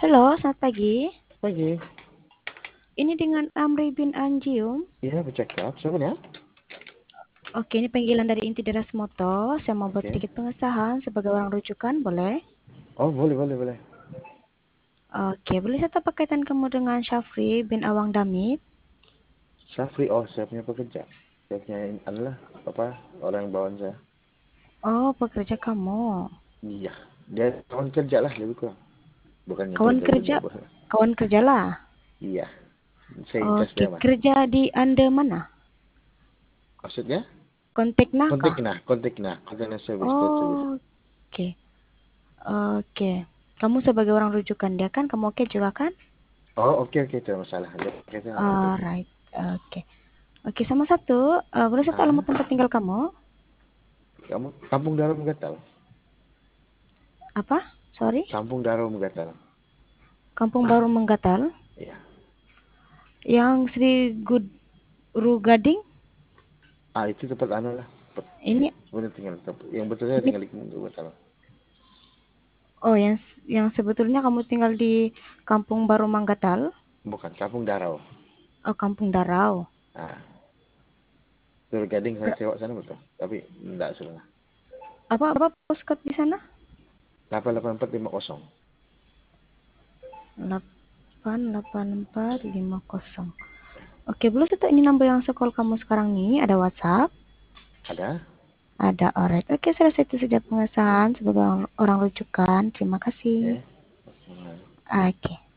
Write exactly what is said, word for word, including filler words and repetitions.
Halo, selamat pagi. Pagi. Ini dengan Amri bin Anjium. Iya, bercakap. Siapa nih? Oke, ini panggilan dari Inti Deras Moto. Saya mau buat Oke. sedikit pengesahan sebagai orang rujukan, boleh? Oh, boleh, boleh, boleh. Oke, boleh saya tahu kaitan kamu dengan Syafri bin Awang Damit? Syafri, oh, saya punya pekerja. Saya punya adalah apa orang yang bawaan saya. Oh, pekerja kamu. Iya, dia kawan kerja lah lebih kurang. Bukannya Kawan kerja kerja, punya bos. kawan kerjalah. Iya, saya incas Oke, dia mah. kerja di Anda mana? Maksudnya? Kontak Kontak nakah? nah, kontak nah, kontak service, call service. Oh, oke. Oke. Kamu sebagai orang rujukan dia kan? Kamu oke juga kan? Oh, oke, oke, tidak masalah. Dia pakai saya oke. Alright. Oke. Oke, sama satu. eh, boleh satu alamat Ah, tempat tinggal kamu? kamu Kampung Darum Gatal. Apa? Sorry? Kampung Darum Gatal. Kampung Baru Menggatal, Iya. yang Sri Guru Gading. Ah, itu tempat anu lah. Ini Benar tinggal tempat. Yang betul saya ini tinggal di Kampung Gatal. oh yang yang sebetulnya kamu tinggal di Kampung Baru Manggatal, Bukan, Kampung Darau. oh Kampung Darau. Ah, Tur Gading saya Ber- sewa sana betul. Tapi enggak salah. apa apa postcode di sana? delapan delapan empat lima nol. delapan delapan empat lima nol. Oke, belum tentu ini nomor yang sekolah kamu sekarang nih, ada WhatsApp, Ada? ada alright. Oke, selesai itu sudah pengesahan sebagai orang, orang rujukan. Terima kasih. Ya. Oke.